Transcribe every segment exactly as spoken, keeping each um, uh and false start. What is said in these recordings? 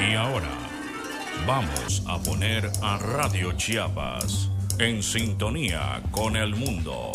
Y ahora vamos a poner a Radio Chiapas en sintonía con el mundo,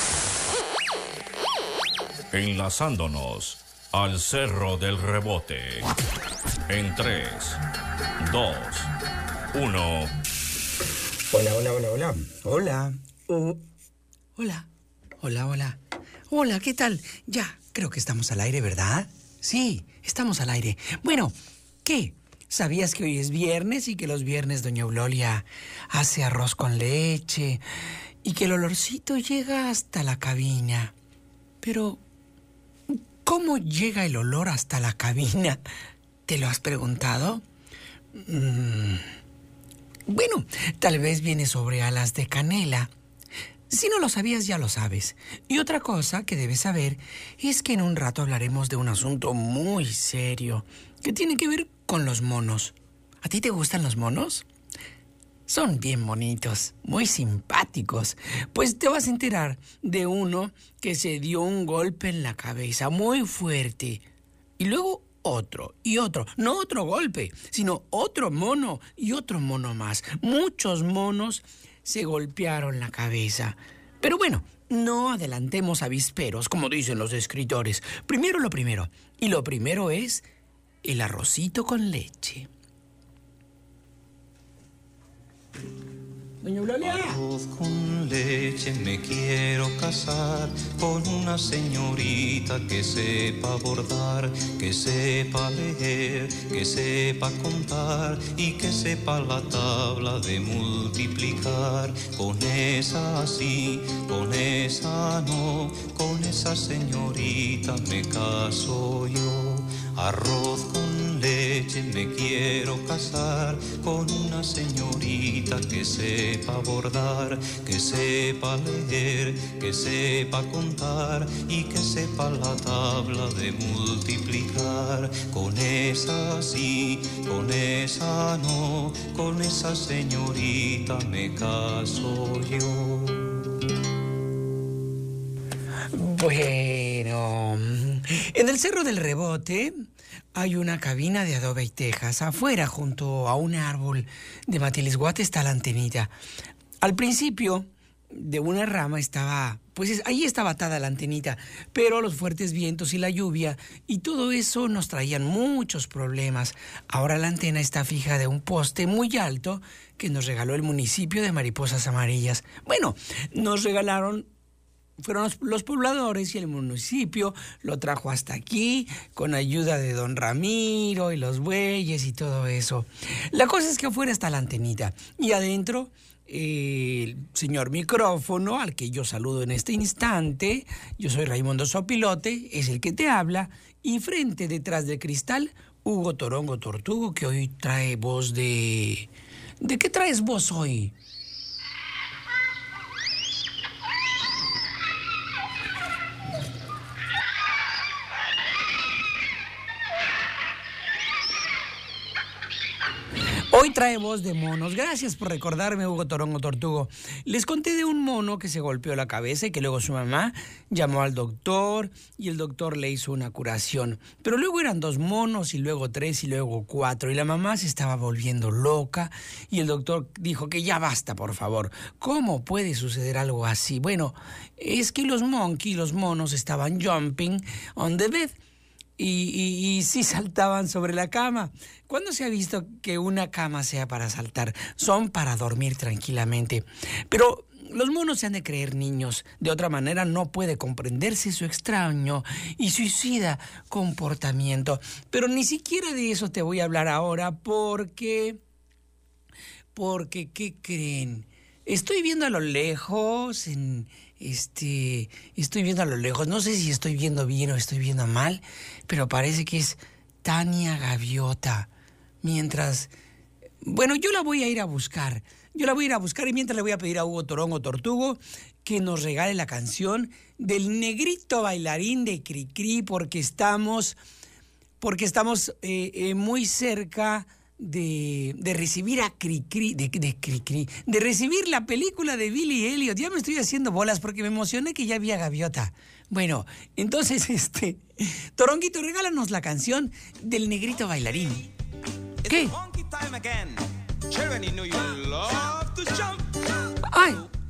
enlazándonos al Cerro del Rebote en tres, dos, uno. Hola, hola, hola, hola. Hola. Uh, hola. Hola, hola. Hola, ¿qué tal? Ya, creo que estamos al aire, ¿verdad? Sí, estamos al aire. Bueno, ¿qué? ¿Sabías que hoy es viernes y que los viernes doña Eulolia hace arroz con leche y que el olorcito llega hasta la cabina? Pero, ¿cómo llega el olor hasta la cabina? ¿Te lo has preguntado? Mm, bueno, tal vez viene sobre alas de canela. Si no lo sabías, ya lo sabes. Y otra cosa que debes saber es que en un rato hablaremos de un asunto muy serio que tiene que ver con los monos. ¿A ti te gustan los monos? Son bien bonitos, muy simpáticos. Pues te vas a enterar de uno que se dio un golpe en la cabeza muy fuerte. Y luego otro y otro. No otro golpe, sino otro mono y otro mono más. Muchos monos se golpearon la cabeza. Pero bueno, no adelantemos avisperos, como dicen los escritores. Primero lo primero. Y lo primero es el arrocito con leche. Doña Eulolia. Arroz con leche, me quiero casar con una señorita que sepa bordar, que sepa leer, que sepa contar y que sepa la tabla de multiplicar. Con esa sí, con esa no, con esa señorita me caso yo. Arroz con leche, me quiero casar con una señorita que sepa bordar, que sepa leer, que sepa contar y que sepa la tabla de multiplicar. Con esa sí, con esa no, con esa señorita me caso yo. Bueno, en el Cerro del Rebote hay una cabina de adobe y tejas. Afuera, junto a un árbol de matilisguate, está la antenita. Al principio, de una rama estaba, pues ahí estaba atada la antenita, pero los fuertes vientos y la lluvia y todo eso nos traían muchos problemas. Ahora la antena está fija de un poste muy alto que nos regaló el municipio de Mariposas Amarillas. Bueno, nos regalaron... Fueron los, los pobladores y el municipio lo trajo hasta aquí con ayuda de don Ramiro y los bueyes y todo eso. La cosa es que afuera está la antenita y adentro eh, el señor micrófono, al que yo saludo en este instante, yo soy Raimundo Sopilote, es el que te habla, y frente detrás del cristal, Hugo Torongo Tortugo, que hoy trae voz de... ¿De qué traes voz hoy? Hoy trae voz de monos. Gracias por recordarme, Hugo Torongo Tortugo. Les conté de un mono que se golpeó la cabeza y que luego su mamá llamó al doctor y el doctor le hizo una curación. Pero luego eran dos monos y luego tres y luego cuatro y la mamá se estaba volviendo loca y el doctor dijo que ya basta, por favor. ¿Cómo puede suceder algo así? Bueno, es que los monkeys, los monos, estaban jumping on the bed. Y, y, y sí saltaban sobre la cama. ¿Cuándo se ha visto que una cama sea para saltar? Son para dormir tranquilamente. Pero los monos se han de creer niños. De otra manera no puede comprenderse su extraño y suicida comportamiento. Pero ni siquiera de eso te voy a hablar ahora porque... Porque, ¿qué creen? Estoy viendo a lo lejos, en... Este, estoy viendo a lo lejos, no sé si estoy viendo bien o estoy viendo mal, pero parece que es Tania Gaviota. Mientras, bueno, yo la voy a ir a buscar, yo la voy a ir a buscar y mientras le voy a pedir a Hugo Torongo Tortugo que nos regale la canción del negrito bailarín de Cricri, porque estamos, porque estamos eh, eh, muy cerca de, de recibir a Cricri, de, de Cricri, de recibir la película de Billy Elliot. Ya me estoy haciendo bolas porque me emocioné que ya había gaviota. Bueno, entonces, este, Toronguito, regálanos la canción del negrito bailarín. ¿Qué? Children, you know you love to jump. ¡Ay!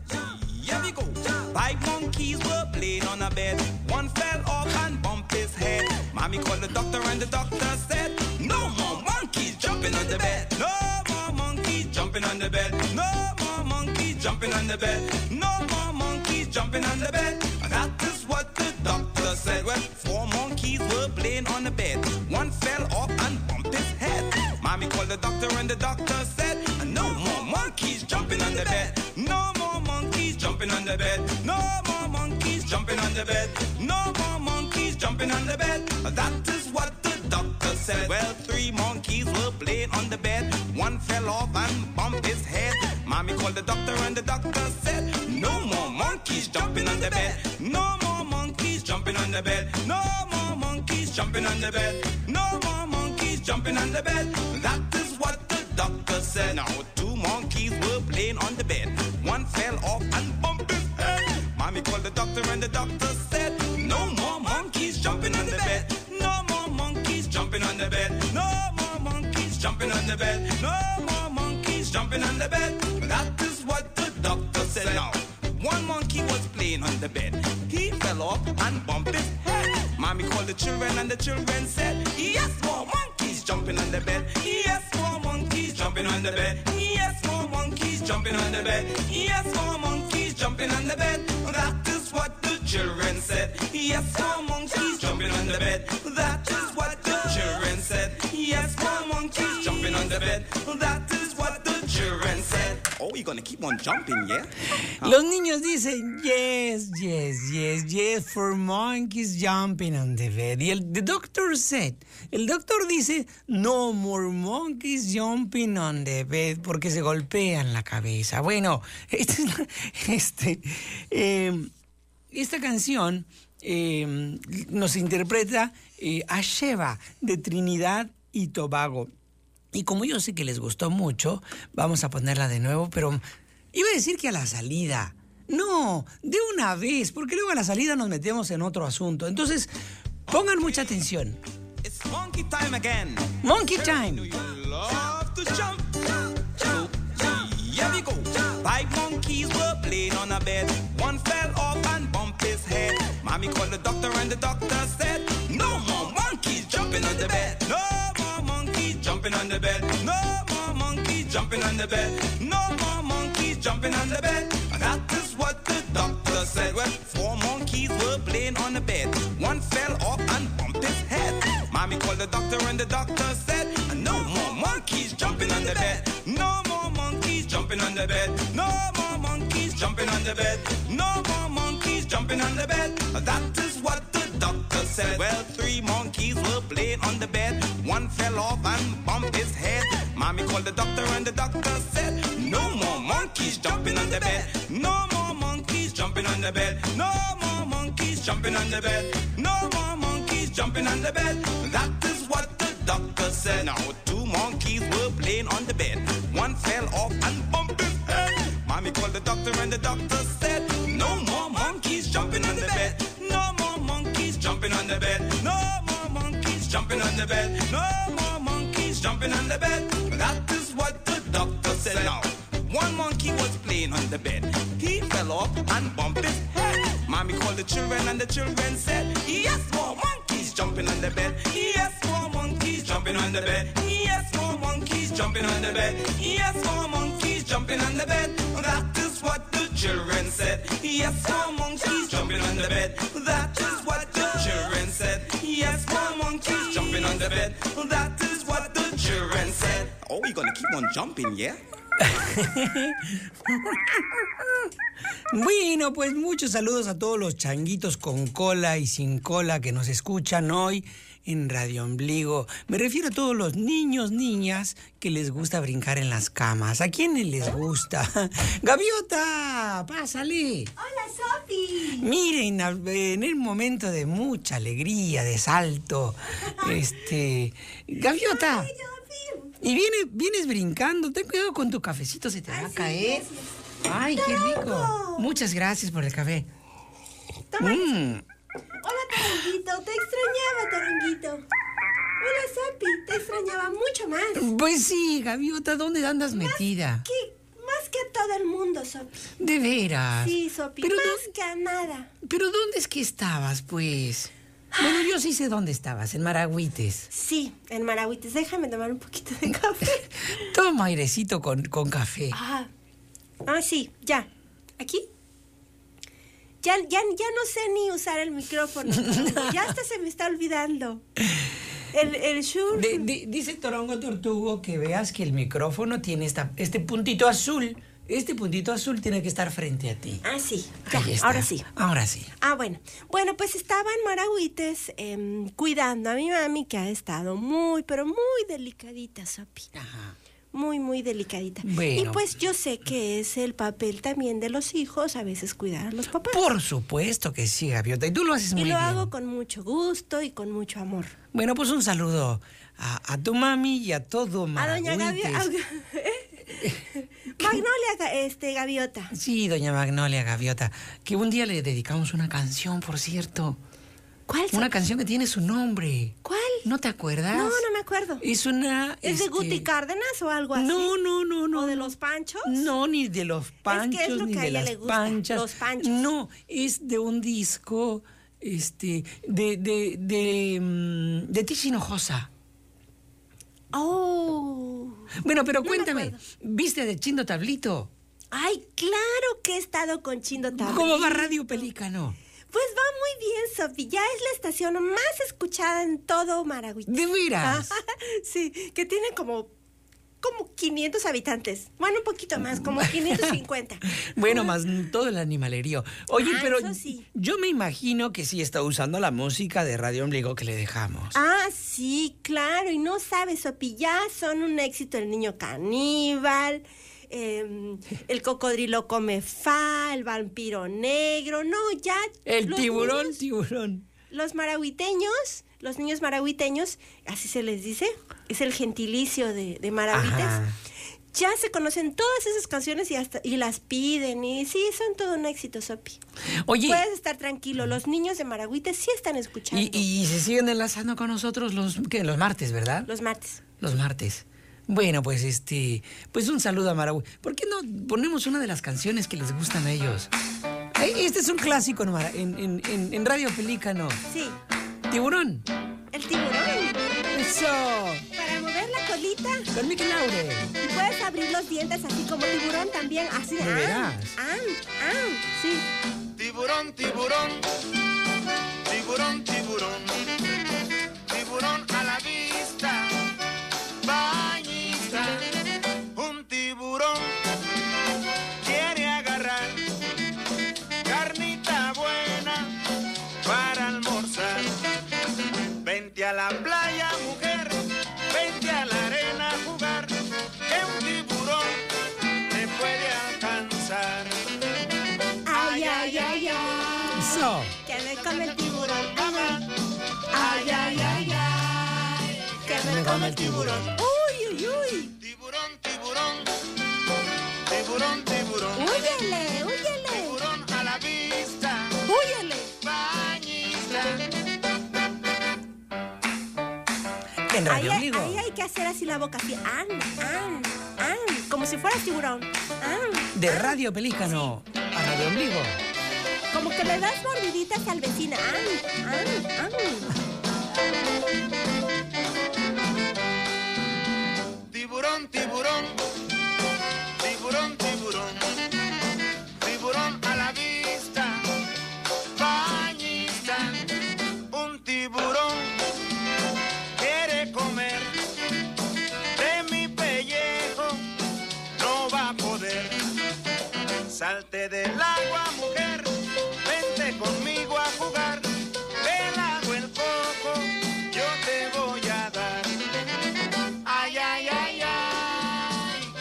Here we go. Five monkeys were playing on a bed. One fell off and bumped his head. Mommy called the doctor and the doctor said, no more monkeys jumping on the bed. No more monkeys jumping on the bed. No more monkeys jumping on the bed. No more monkeys jumping on the bed. That is what the doctor said. Well, four monkeys were playing on the bed. One fell off and bumped his head. Mommy called the doctor and the doctor said, no more monkeys jumping on the bed. No more monkeys jumping on the bed. No more monkeys jumping on the bed. No more monkeys jumping on the bed. That is what the doctor said. Well, three monkeys were playing on the bed. One fell off and bumped his head. Mommy called the doctor and the doctor said, no more monkeys jumping on the bed. No more monkeys jumping on the bed. No more monkeys jumping on the bed. No more monkeys jumping on the bed. That is what the doctor said. Now, two monkeys were playing on the bed. One fell off and bumped his head. Mommy called the doctor and the doctor said, no more monkeys jumping on the bed. No more monkeys jumping on the bed. No more monkeys jumping on the bed. No more monkeys jumping on the bed. That is what the doctor said. Now, one monkey was playing on the bed. He fell off and bumped his head. Mommy called the children and the children said, yes, more monkeys jumping on the bed. Yes, more monkeys jumping on the bed. Yes, more monkeys jumping on the bed. Yes, more monkeys jumping on the bed. That is what the children said. Yes, more monkeys jumping on the bed. That is what the children said. Yes, more monkeys jumping on the bed. That is what the children said. Oh, you're gonna keep on jumping, yeah? Los niños dicen, yes, yes, yes, yes, for monkeys jumping on the bed. Y el the doctor said, el doctor dice, no more monkeys jumping on the bed, porque se golpean la cabeza. Bueno, este, este, eh, esta canción eh, nos interpreta eh, a Sheba de Trinidad y Tobago. Y como yo sé que les gustó mucho, vamos a ponerla de nuevo, pero iba a decir que a la salida. No, de una vez, porque luego a la salida nos metemos en otro asunto. Entonces, pongan mucha atención. It's monkey time again. Monkey time. You love to jump. So, here we go. Five monkeys were playing on a bed. One fell off and bumped his head. Mommy called the doctor and the doctor said, no more monkeys jumping on the bed. No more monkeys jumping on the bed. No more monkeys jumping on the bed. No more monkeys jumping on the bed. That is what the doctor said. Well, four monkeys were playing on the bed. One fell off and bumped his head. Mommy called the doctor and the doctor said, no more monkeys jumping on the bed. No more monkeys jumping on the bed. No more monkeys jumping on the bed. No more monkeys jumping on the bed. That is what the doctor said. Well, three monkeys were playing on the bed. One fell off and bumped his head. Mommy called the doctor and the doctor said, no more monkeys jumping on the bed. No more monkeys jumping on the bed. No more monkeys jumping on the bed. No more monkeys jumping on the bed. That is what the doctor said. Now, two monkeys were playing on the bed. One fell off and bumped his head. Mommy called the doctor and the doctor said, no more monkeys jumping on the bed. No more monkeys jumping on the bed. No more monkeys jumping on the bed. No more monkeys jumping on the bed. That is what the doctor said. Now, one monkey was playing on the bed. He fell off and bumped his head. Mommy called the children and the children said, yes, more monkeys jumping on the bed. Yes, more monkeys jumping on the bed. Yes, more monkeys jumping on the bed. Yes, more monkeys jumping on the bed. That is what the children said. Yes, more monkeys jumping on the bed. That is what the children said. Yes, more monkeys jumping on the bed. That is what the children said. Oh, you're gonna keep on jumping, yeah? Bueno, pues muchos saludos a todos los changuitos con cola y sin cola que nos escuchan hoy en Radio Ombligo. Me refiero a todos los niños, niñas que les gusta brincar en las camas. ¿A quiénes les gusta? ¡Gaviota! ¡Pásale! ¡Hola, Sofi! Miren, en el momento de mucha alegría, de salto, este... ¡Gaviota! Ay, Sofi. Y viene, vienes brincando. Ten cuidado con tu cafecito, se te va Ay, a sí, caer. gracias. ¡Ay, qué rico! ¡Torongo! Muchas gracias por el café. Toma. Mm. Hola, Toronguito. Te extrañaba, Toronguito. Hola, Sopi. Te extrañaba mucho más. Pues sí, Gaviota, ¿dónde andas metida? ¿Qué? Más que a todo el mundo, Sopi. De veras. Sí, Sopi, Pero más no- que a nada. Pero ¿dónde es que estabas, pues? Bueno, yo sí sé dónde estabas, en Maragüites. Sí, en Maragüites. Déjame tomar un poquito de café. Toma airecito con, con café. Ah, ah, sí, ya. ¿Aquí? Ya, ya, ya no sé ni usar el micrófono. Ya hasta se me está olvidando. El, el shur. De- de- dice Torongo Tortugo que veas que el micrófono tiene esta, este puntito azul. Este puntito azul tiene que estar frente a ti. Ah, sí. Ya, Ahí está. ahora sí. Ahora sí. Ah, bueno. Bueno, pues estaba en Maragüites em, cuidando a mi mami, que ha estado muy, pero muy delicadita, Sopi. Ajá. Muy, muy delicadita. Bueno. Y pues yo sé que es el papel también de los hijos a veces cuidar a los papás. Por supuesto que sí, Gaviota. Y tú lo haces muy y lo bien. hago con mucho gusto y con mucho amor. Bueno, pues un saludo a, a tu mami y a todo A doña Maragüites. Gaviota. Magnolia, Ga- este, Gaviota. Sí, doña Magnolia Gaviota. Que un día le dedicamos una canción, por cierto. ¿Cuál? Una Sopi? canción que tiene su nombre. ¿Cuál? ¿No te acuerdas? No, no me acuerdo. Es una... ¿Es de este, Guti Cárdenas o algo así? No, no, no, no. ¿O de no. los Panchos? No, ni de los panchos, es lo ni que a de ella las le gusta, panchas. los panchos. No, es de un disco, este, de, de, de, mm, de Tizi Hinojosa. Oh. Bueno, pero No me cuéntame, acuerdo. ¿viste de Chindo Tablito? Ay, claro que he estado con Chindo Tablito. ¿Cómo va Radio Pelícano? Pues va muy bien, Sofi. Ya es la estación más escuchada en todo Maragüites. ¿De veras? Sí, que tiene como, como quinientos habitantes. Bueno, un poquito más, como quinientos cincuenta. Bueno, más todo el animalerío. Oye, Ah, pero eso sí. yo me imagino que sí está usando la música de Radio Ombligo que le dejamos. Ah, sí, claro. Y no sabes, Sopi, ya son un éxito el niño caníbal, eh, el cocodrilo come fa, el vampiro negro. No, ya. El los tiburón, niños- tiburón. Los maragüiteños, los niños maragüiteños, así se les dice, es el gentilicio de, de Maragüites. Ajá. Ya se conocen todas esas canciones y hasta y las piden y sí, son todo un éxito, Sopi. Oye, Puedes estar tranquilo, los niños de Maragüites sí están escuchando. y, y se siguen enlazando con nosotros los, ¿qué? Los martes, ¿verdad? Los martes. Los martes. Bueno, pues este, pues un saludo a Maragüi. ¿Por qué no ponemos una de las canciones que les gustan a ellos? Eh, Este es un clásico en, Mara- en, en, en- en Radio Pelícano. Sí, Tiburón. el tiburón. Eso. Para mover la colita Con Mickey Laure. y puedes abrir los dientes así como tiburón también, así. ¿De ah, veras? ah, ah, sí. Tiburón, tiburón, tiburón, tiburón, tiburón a la vista, bañista, un tiburón quiere agarrar carnita buena para almorzar. Vente a la playa, mujer, vente a la arena a jugar, que un tiburón te puede alcanzar. Ay, ay, ay, ay. Eso. Que me come el tiburón. Ay, ay, ay, ay. Que me come el tiburón. Uy, uy, uy. Tiburón, tiburón, tiburón, tiburón, Húyele, húyele. tiburón a la vista, Húyele. bañista. En Ahí, Radio hay- Ombligo. ahí hay que hacer así la boca, así. An, an, an. Como si fuera tiburón. An. De Radio Pelícano a Radio Ombligo. Como que le das mordiditas al vecino. An, an, an. Tiburón, tiburón, tiburón, tiburón, tiburón a la vista, bañista, un tiburón quiere comer de mi pellejo, no va a poder. Salte del agua, mujer, vente conmigo a jugar, del agua el coco yo te voy a dar. Ay, ay, ay, ay,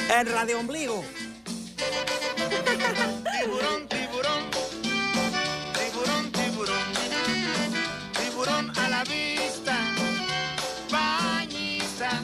En Radio Ombligo. Tiburón, tiburón, tiburón, tiburón, tiburón a la vista, bañista.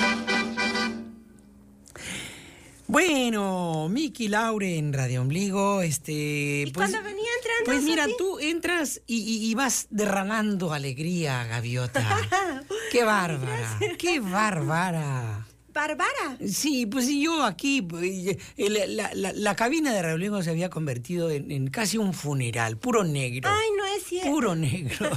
Bueno, Miki Laure en Radio Ombligo, este... ¿Y pues, cuando venía entrando? Pues mira, Sofi? tú entras y, y- y vas derramando alegría, gaviota. ¡Qué bárbara! ¡Qué bárbara! Bárbara. Sí, pues sí, yo aquí, pues, el- la, la- la cabina de Radio Ombligo se había convertido en, en casi un funeral, puro negro. Ay, no es cierto. Puro negro.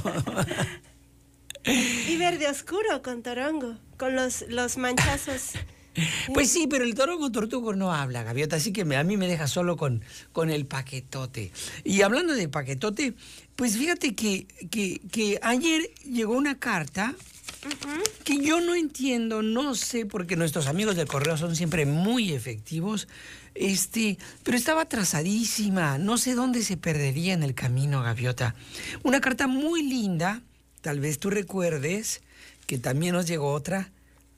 Y verde oscuro con Torongo, con los, los manchazos. Pues sí, pero el torongo tortugo no habla, gaviota, así que me- a mí me deja solo con, con el paquetote. Y hablando de paquetote, pues fíjate que, que, que ayer llegó una carta que yo no entiendo, no sé, porque nuestros amigos del correo son siempre muy efectivos, este, pero estaba atrasadísima, no sé dónde se perdería en el camino, gaviota. Una carta muy linda, tal vez tú recuerdes que también nos llegó otra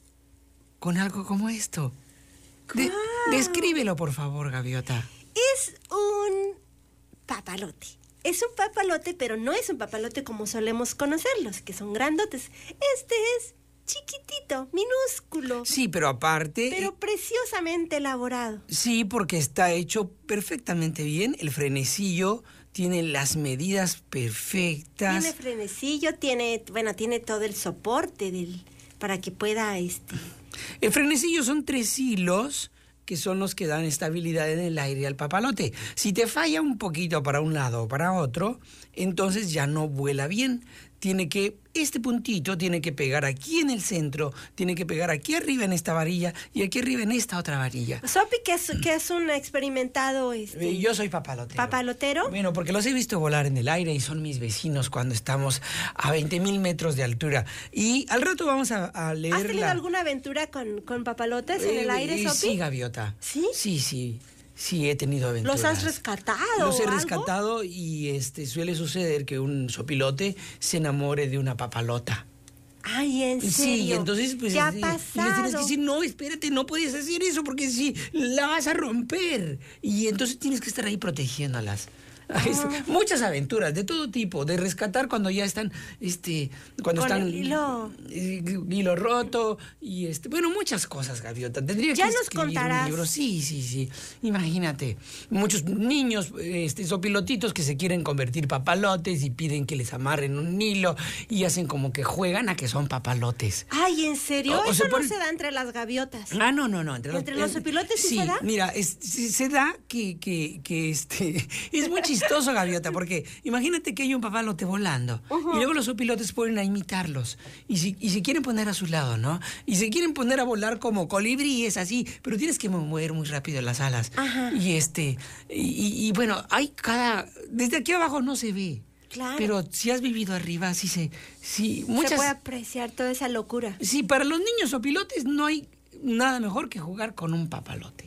con algo como esto. De- descríbelo, por favor, gaviota. Es un papalote. Es un papalote, pero no es un papalote como solemos conocerlos, que son grandotes. Este es chiquitito, minúsculo, Sí, pero aparte... pero preciosamente elaborado. Sí, porque está hecho perfectamente bien. El frenecillo tiene las medidas perfectas. Tiene frenecillo, tiene, bueno, tiene todo el soporte del, para que pueda, este... El frenecillo son tres hilos que son los que dan estabilidad en el aire al papalote. Si te falla un poquito para un lado o para otro, entonces ya no vuela bien. Tiene que, este puntito tiene que pegar aquí en el centro, tiene que pegar aquí arriba en esta varilla y aquí arriba en esta otra varilla. Sopi, que es, que es un experimentado, este... Eh, Yo soy papalotero. ¿Papalotero? Bueno, porque los he visto volar en el aire y son mis vecinos cuando estamos a veinte mil metros de altura. Y al rato vamos a, a leer ¿Has tenido la- alguna aventura con, con papalotes en Eh, el aire, eh, Sopi? Sí, gaviota. ¿Sí? Sí, sí. Sí, he tenido aventuras. ¿Los has rescatado Los he o algo? rescatado y este suele suceder que un sopilote se enamore de una papalota. Ay, ¿en serio? Sí, y entonces pues ¿Qué ha este, y les tienes que pasado? decir, no, espérate, no puedes hacer eso porque si la vas a romper. Y entonces tienes que estar ahí protegiéndolas. Es- muchas aventuras de todo tipo, de rescatar cuando ya están, este, cuando Con están el hilo. eh, hilo roto y este, bueno, muchas cosas, gaviota. Tendría Ya que nos escribir contarás. un libro. Sí, sí, sí. Imagínate, muchos niños, este, sopilotitos que se quieren convertir papalotes y piden que les amarren un hilo y hacen como que juegan a que son papalotes. Ay, ¿en serio? O- o Eso se no pone- se da entre las gaviotas. Ah, no, no, no. ¿Entre los eh, sopilotes sí se da? Mira, es- sí se da que, que, que este, es muy chistoso, gaviota, porque imagínate que hay un papalote volando y luego los sopilotes ponen a imitarlos y si, y se quieren poner a su lado, ¿no? Y se quieren poner a volar como colibríes, así, pero tienes que mover muy rápido las alas. Ajá. Y este, y, y- y bueno, hay cada, desde aquí abajo no se ve. Claro. Pero si has vivido arriba, sí se, sí, muchas... Se puede apreciar toda esa locura. Sí, para los niños sopilotes no hay nada mejor que jugar con un papalote.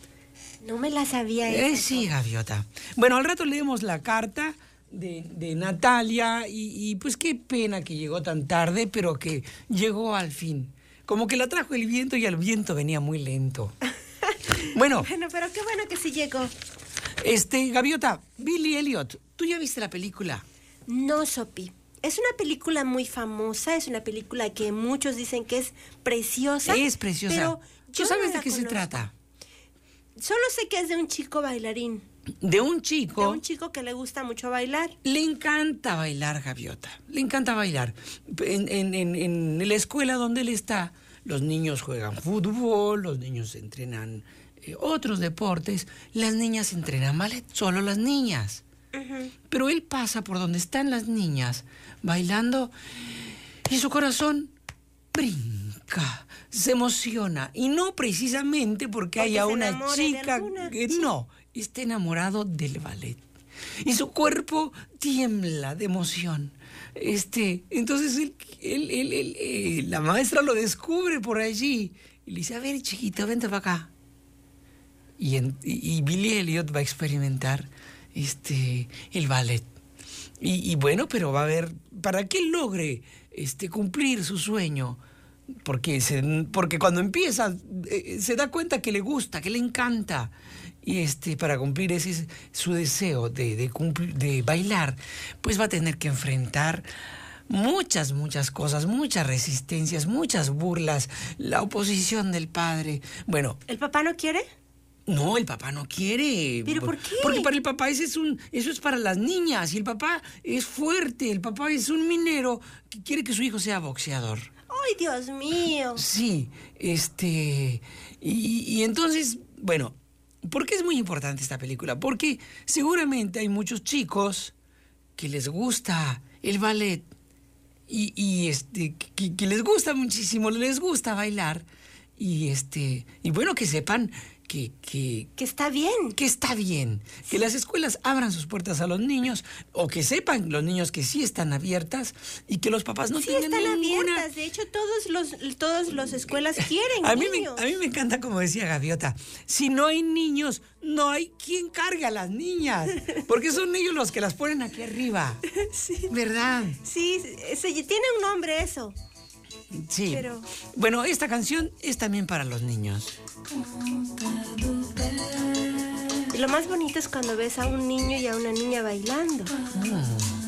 No me la sabía Eh, esa. sí, gaviota. Bueno, al rato leemos la carta de, de Natalia y, y pues qué pena que llegó tan tarde, pero que llegó al fin. Como que la trajo el viento y el viento venía muy lento. Bueno, Bueno, pero qué bueno que sí llegó. este, gaviota, Billy Elliot, ¿tú ya viste la película? No, Sopi. Es una película muy famosa, es una película que muchos dicen que es preciosa. Es preciosa. Pero ¿Tú yo sabes no de la qué se conozco. trata? Solo sé que es de un chico bailarín. De un De chico... un chico que le gusta mucho bailar. Le encanta bailar, gaviota. Le encanta bailar. En, en- en- en la escuela donde él está, los niños juegan fútbol, los niños entrenan eh, otros deportes, las niñas entrenan ballet, solo las niñas. Pero él pasa por donde están las niñas bailando y su corazón brinca, se emociona. Y no precisamente porque, Porque haya se una enamore de chica alguna, que sí. no, está enamorado del ballet. Y su cuerpo tiembla de emoción. Este, entonces él, él- él- él, eh, la maestra lo descubre por allí y le dice, a ver, chiquito, vente para acá. Y, en- y- y Billy Elliot va a experimentar este, el ballet. Y, y bueno, pero va a haber, para que él logre este, cumplir su sueño, porque, se, porque cuando empieza eh, se da cuenta que le gusta, que le encanta. Y este, para cumplir ese su deseo de, de, cumplir, de bailar, pues va a tener que enfrentar muchas, muchas cosas, muchas resistencias, muchas burlas, la oposición del padre. Bueno. ¿El papá no quiere? No, el papá no quiere. ¿Pero por qué? Porque para el papá ese es un, eso es para las niñas. Y el papá es fuerte. El papá es un minero que quiere que su hijo sea boxeador. ¡Ay, Dios mío! Sí, este... Y, y entonces, bueno, ¿por qué es muy importante esta película? Porque seguramente hay muchos chicos que les gusta el ballet y, y este, que, que les gusta muchísimo, les gusta bailar. Y este, y bueno, que sepan que, que, que está bien. Que está bien. Que las escuelas abran sus puertas a los niños, o que sepan los niños que sí están abiertas y que los papás no sí tengan están ninguna... abiertas. De hecho, todos los, todos las escuelas quieren a mí niños. Me, a mí me encanta, como decía Gaviota, si no hay niños, no hay quien cargue a las niñas. Porque son ellos los que las ponen aquí arriba. Sí. ¿Verdad? Sí, se, tiene un nombre eso. Sí. Pero... Bueno, esta canción es también para los niños. Y lo más bonito es cuando ves a un niño y a una niña bailando. Ah.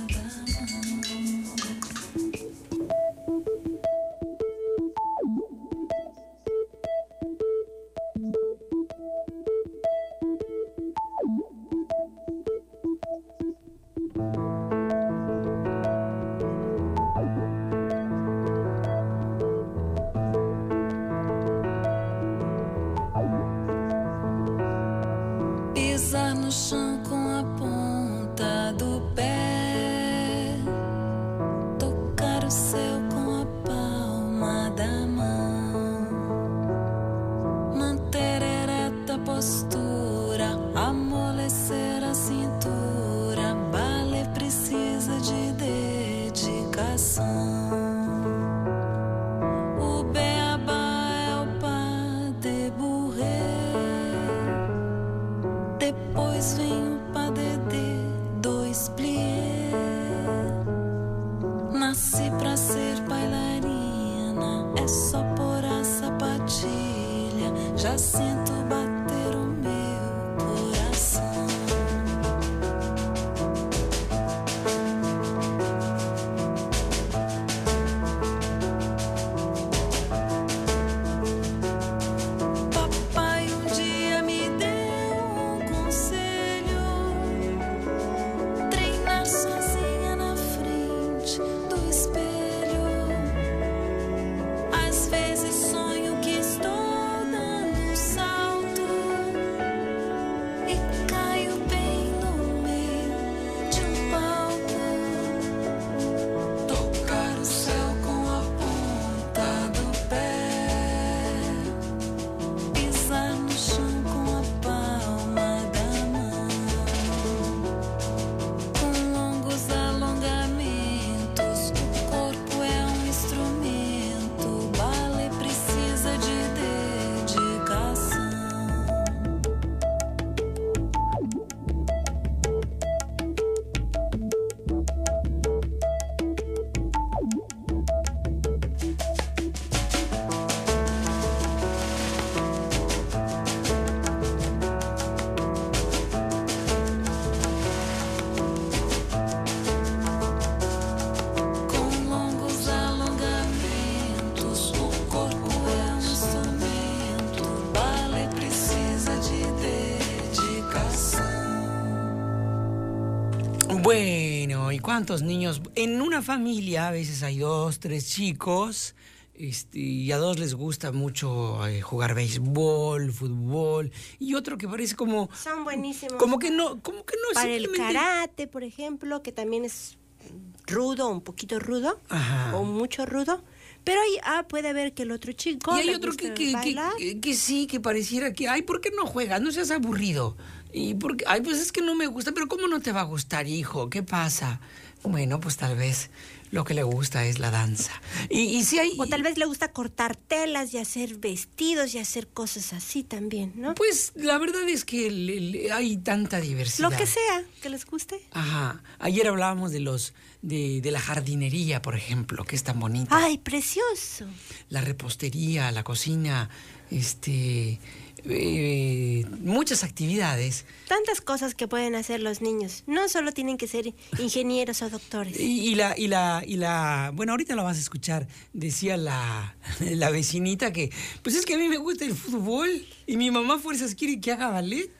Pisar no chão com a ponta do pé, tocar o céu com a palma da mão, manter ereta a postura, amolecer a cintura. Balé precisa de dedicação. O beabá é o pas de bourrée. Depois vem o pas de deux, dois pliés. Nasci pra ser bailarina, é só pôr a sapatilha. Já sinto bater o meu coração. Papai um dia me deu um conselho: treinar sozinha na frente do espelho. Às vezes sonho que estou dando um salto e caio bem no meio de um palco. Tocar o céu com a ponta do pé, pisar no chão com a palma da mão, com longos alongamentos. O corpo é um instrumento, o balé precisa de dedicação. Com longos alongamentos, o corpo é um instrumento, o balé precisa de dedicação. Bueno, ¿y cuántos niños? En una familia a veces hay dos, tres chicos, este, y a dos les gusta mucho eh, jugar béisbol, fútbol, y otro que parece como... Son buenísimos. Como que no, como que no Para el simplemente- karate, por ejemplo, que también es rudo, un poquito rudo, Ajá. o mucho rudo. Pero ahí ah, puede haber que el otro chico Y hay le otro que, gusta que, que, bailar. que- que sí, que pareciera que, ay, ¿por qué no juegas? No seas aburrido. Y porque, ay, pues es que no me gusta, pero ¿cómo no te va a gustar, hijo? ¿Qué pasa? Bueno, pues tal vez lo que le gusta es la danza. Y, y si hay... O tal vez le gusta cortar telas y hacer vestidos y hacer cosas así también, ¿no? Pues la verdad es que le, le, hay tanta diversidad. Lo que sea, que les guste. Ajá. Ayer hablábamos de los de, de la jardinería, por ejemplo, que es tan bonita. ¡Ay, precioso! La repostería, la cocina, este... Eh, muchas actividades. Tantas cosas que pueden hacer los niños. No solo tienen que ser ingenieros o doctores. Y, y la, y la, y la, bueno, ahorita lo vas a escuchar. Decía la, la vecinita que, pues es que a mí me gusta el fútbol y mi mamá a fuerzas quiere que haga ballet.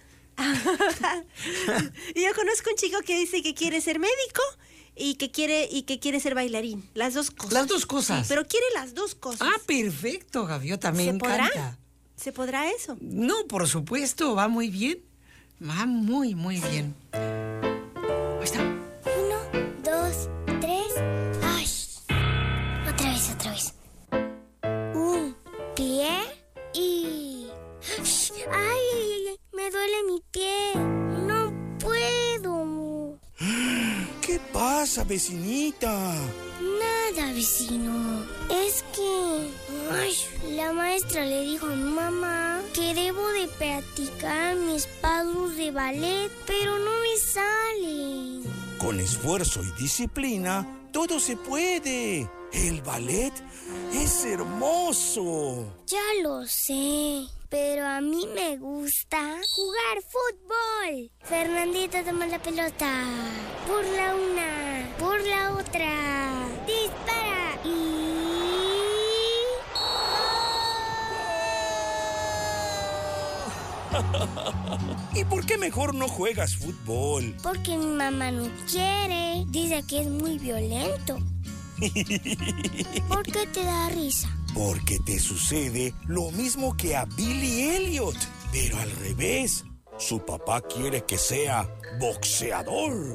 Y yo conozco un chico que dice que quiere ser médico y que quiere y que quiere ser bailarín. Las dos cosas. Las dos cosas. Sí, pero quiere las dos cosas. Ah, perfecto, Gaviota, me ¿Se encanta. podrá? ¿Se podrá eso? No, por supuesto, va muy bien. Va muy, muy bien. Ahí está. Uno, dos, tres. ¡Ay! Otra vez, otra vez. Un pie y... ¡Ay! Me duele mi pie. No puedo. ¿Qué pasa, vecinita? Nada, vecino. Es que... Ay, la maestra le dijo a mi mamá que debo de practicar mis pasos de ballet, pero no me salen. Con esfuerzo y disciplina, todo se puede. El ballet es hermoso. Ya lo sé, pero a mí me gusta jugar fútbol. Fernandita toma la pelota. Por la una, por la otra. Dispara y... ¿Y por qué mejor no juegas fútbol? Porque mi mamá no quiere. Dice que es muy violento. ¿Por qué te da risa? Porque te sucede lo mismo que a Billy Elliot, pero al revés. Su papá quiere que sea boxeador.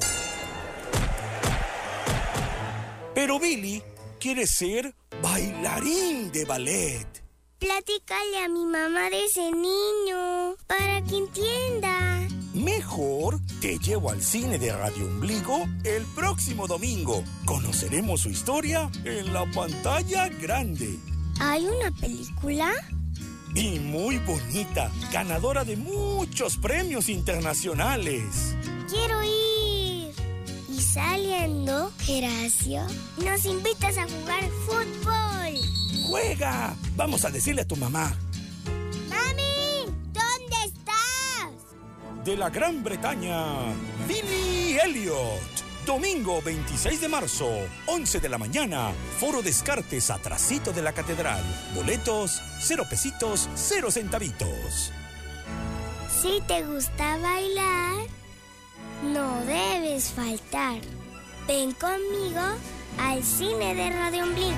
Pero Billy quiere ser bailarín de ballet. Platícale a mi mamá de ese niño para que entienda. Mejor te llevo al cine de Radio Ombligo el próximo domingo. Conoceremos su historia en la pantalla grande. ¿Hay una película? Y muy bonita, ganadora de muchos premios internacionales. ¡Quiero ir! Y saliendo, Horacio, nos invitas a jugar fútbol. ¡Juega! Vamos a decirle a tu mamá. ¡Mami! ¿Dónde estás? De la Gran Bretaña, Billy Elliot. Domingo veintiséis de marzo, once de la mañana. Foro Descartes, atrasito de la catedral. Boletos, cero pesitos, cero centavitos. Si te gusta bailar, no debes faltar. Ven conmigo al cine de Radio Ombligo.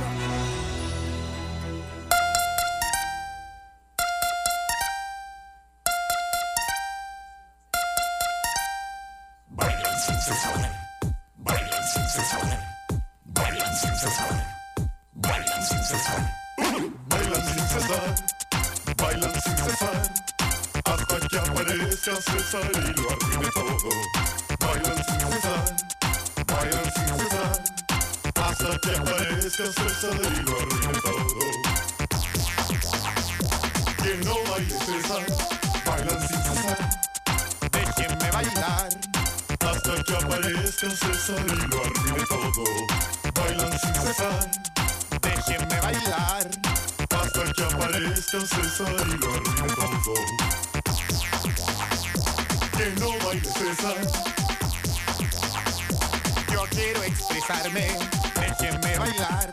Bailan sin cesar, bailan sin cesar, bailan sin cesar, bailan sin cesar, bailan sin cesar, bailan sin cesar, hasta que aparezca César y lo arruine todo. Bailan sin cesar, bailan sin cesar, hasta que aparezca César y lo arruine todo. Que no baile César, bailan sin cesar, déjenme bailar. Hasta que aparezca César y lo arruine todo. Bailan sin cesar, déjenme bailar. Hasta que aparezca César y lo arruine todo. Que no baile César. Yo quiero expresarme, déjenme bailar.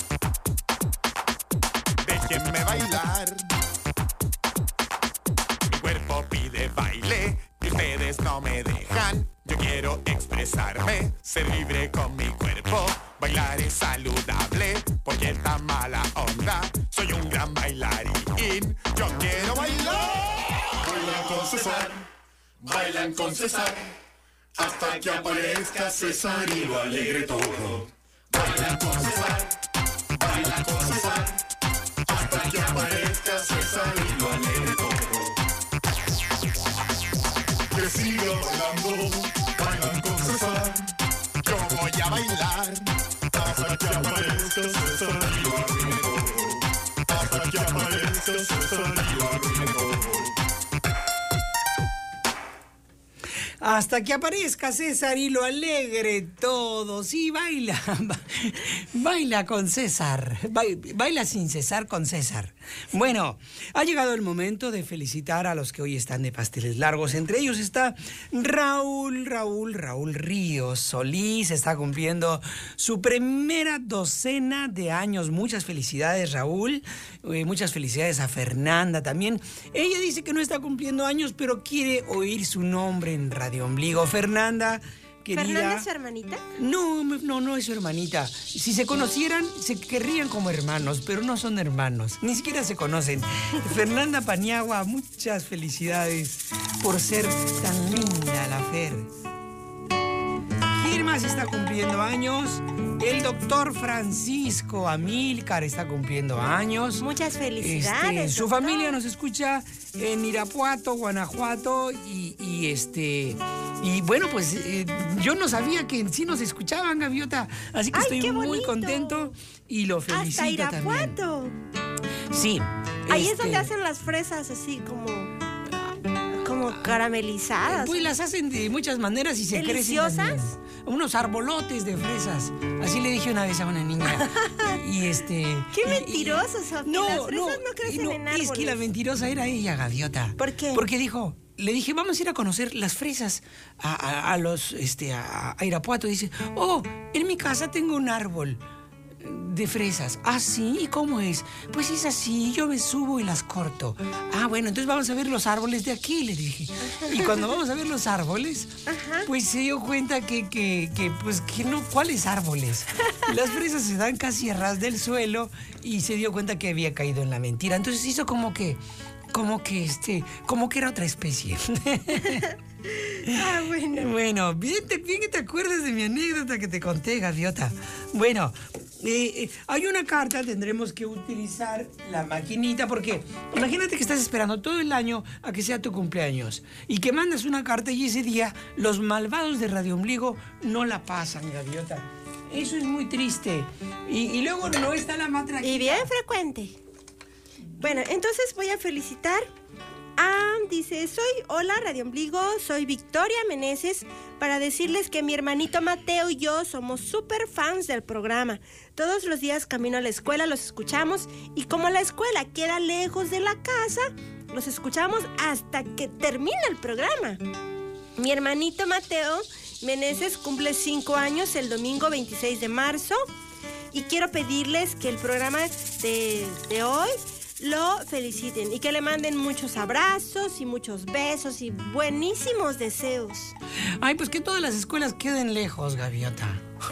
Déjenme bailar. Mi cuerpo pide baile y ustedes no me dejan. Yo quiero expresarme, ser libre con mi cuerpo. Bailar es saludable, porque esta mala onda. Soy un gran bailarín, yo quiero bailar. Bailan con César, bailan con César, hasta que aparezca César y lo alegre todo. Bailan con César, bailan con César, hasta que aparezca César y lo alegre todo. Que siga bailando, bailan con César. Yo voy a bailar. bailar. Hasta que aparezca César Río Rico. Hasta que aparezca César Río Rico. Hasta que aparezca César y lo alegre todo. Sí, baila. Baila con César. Baila sin cesar con César. Bueno, ha llegado el momento de felicitar a los que hoy están de pasteles largos. Entre ellos está Raúl, Raúl, Raúl Ríos Solís. Está cumpliendo su primera docena de años. Muchas felicidades, Raúl. Eh, muchas felicidades a Fernanda también. Ella dice que no está cumpliendo años, pero quiere oír su nombre en Radio Ombligo. Fernanda, querida. ¿Fernanda es su hermanita? No, no, no es su hermanita. Si se conocieran, se querrían como hermanos, pero no son hermanos. Ni siquiera se conocen. Fernanda Paniagua, muchas felicidades por ser tan linda la Fer. ¿Quién más está cumpliendo años? El doctor Francisco Amílcar está cumpliendo años. Muchas felicidades. Este, su doctor. familia nos escucha en Irapuato, Guanajuato, y, y este y bueno, pues eh, yo no sabía que sí nos escuchaban, Gaviota, así que Ay, estoy qué muy bonito. contento y lo felicito Hasta Irapuato. también. Sí. Ahí este, es donde hacen las fresas así como como caramelizadas. Pues las hacen de muchas maneras y se crecen ¿Deliciosas? también. Unos arbolotes de fresas. Así le dije una vez a una niña. Y este. ¡Qué y- mentiroso, Sofi! No, Las fresas no, y crecen no, en Es árboles. que la mentirosa era ella, Gaviota. ¿Por qué? Porque dijo, le dije, vamos a ir a conocer las fresas a, a- a los, este, a, a Irapuato. Dice, oh, en mi casa tengo un árbol de fresas. Ah, sí, ¿y cómo es? Pues es así, yo me subo y las corto. Ah, bueno, entonces vamos a ver los árboles de aquí, le dije. Y cuando vamos a ver los árboles, Ajá. pues se dio cuenta que, que, que, pues, que no, ¿cuáles árboles? Las fresas se dan casi a ras del suelo y se dio cuenta que había caído en la mentira. Entonces hizo como que, como que, este, como que era otra especie. Ah, bueno. Bueno, bien, te- bien que te acuerdas de mi anécdota que te conté, Gaviota. Bueno, eh, eh, hay una carta, tendremos que utilizar la maquinita porque imagínate que estás esperando todo el año a que sea tu cumpleaños y que mandas una carta y ese día los malvados de Radio Ombligo no la pasan, Gaviota. Eso es muy triste. Y, y luego no está la matraquita. Y bien frecuente. Bueno, entonces voy a felicitar a, dice, soy, hola Radio Ombligo, soy Victoria Meneses, para decirles que mi hermanito Mateo y yo somos súper fans del programa. Todos los días camino a la escuela, los escuchamos, y como la escuela queda lejos de la casa, los escuchamos hasta que termina el programa. Mi hermanito Mateo Meneses cumple cinco años el domingo veintiséis de marzo, y quiero pedirles que el programa de, de hoy lo feliciten y que le manden muchos abrazos y muchos besos y buenísimos deseos. Ay, pues que todas las escuelas queden lejos, Gaviota.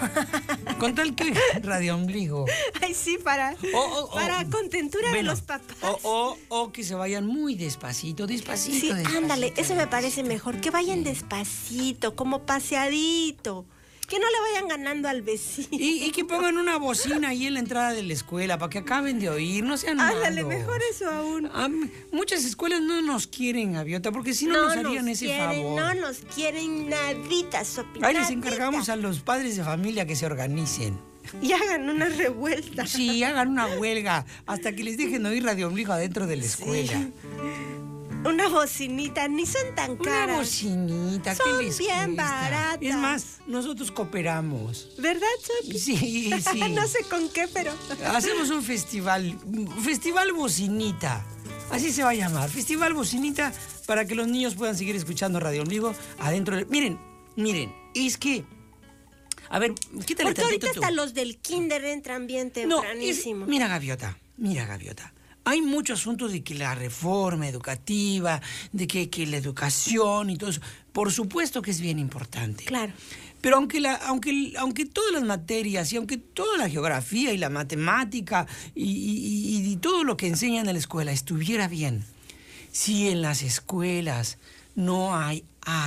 Con tal que Radio Ombligo. Ay, sí, para, O- o- o- para contentura bueno, de los papás. O, o, o que se vayan muy despacito, despacito. Sí, despacito, ándale, eso me despacito. parece mejor, que vayan despacito, como paseadito, que no le vayan ganando al vecino. Y, y que pongan una bocina ahí en la entrada de la escuela para que acaben de oír, no sean Ándale, malos. mejor eso aún. Ah, muchas escuelas no nos quieren, Gaviota, porque si no, nos harían ese quieren, favor. no nos quieren nadita, Sopi, Ahí les nadita. encargamos a los padres de familia que se organicen. Y hagan una revuelta. Sí, hagan una huelga hasta que les dejen oír Radio Ombligo adentro de la escuela. Una bocinita, ni son tan Una caras. bocinita, ¿qué Son les bien cuesta? baratas. Es más, nosotros cooperamos. ¿Verdad, Sopi? Sí, sí. No sé con qué, pero... Hacemos un festival, Festival Bocinita. Así se va a llamar, Festival Bocinita, para que los niños puedan seguir escuchando Radio Ombligo adentro del... Miren, miren, es que... A ver, quítale Porque ahorita tantito tú. hasta los del kinder entran bien No, es- tempranísimo. mira, Gaviota, mira, Gaviota. Hay mucho asunto de que la reforma educativa, de que, que la educación y todo eso, por supuesto que es bien importante. Claro. Pero aunque, la, aunque, aunque todas las materias y aunque toda la geografía y la matemática y, y- y- y todo lo que enseñan en la escuela estuviera bien, si en las escuelas no hay